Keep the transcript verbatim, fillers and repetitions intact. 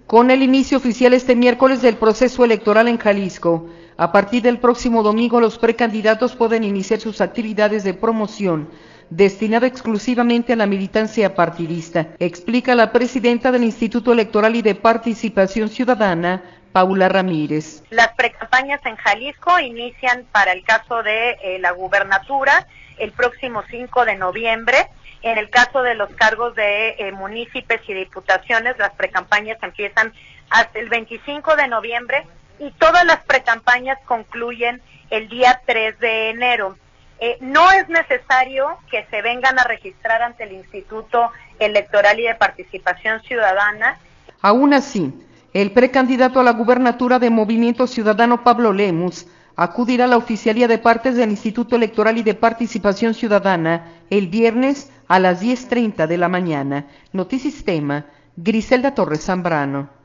Con el inicio oficial este miércoles del proceso electoral en Jalisco, a partir del próximo domingo los precandidatos pueden iniciar sus actividades de promoción destinada exclusivamente a la militancia partidista, explica la presidenta del Instituto Electoral y de Participación Ciudadana, Paula Ramírez. Las precampañas en Jalisco inician para el caso de eh, la gubernatura el próximo cinco de noviembre. En el caso de los cargos de eh, municipios y diputaciones, las precampañas empiezan hasta el veinticinco de noviembre y todas las precampañas concluyen el día tres de enero. Eh, no es necesario que se vengan a registrar ante el Instituto Electoral y de Participación Ciudadana. Aún así, el precandidato a la gubernatura de Movimiento Ciudadano Pablo Lemus acudirá a la oficialía de partes del Instituto Electoral y de Participación Ciudadana el viernes a las diez treinta de la mañana. Notisistema, Griselda Torres Zambrano.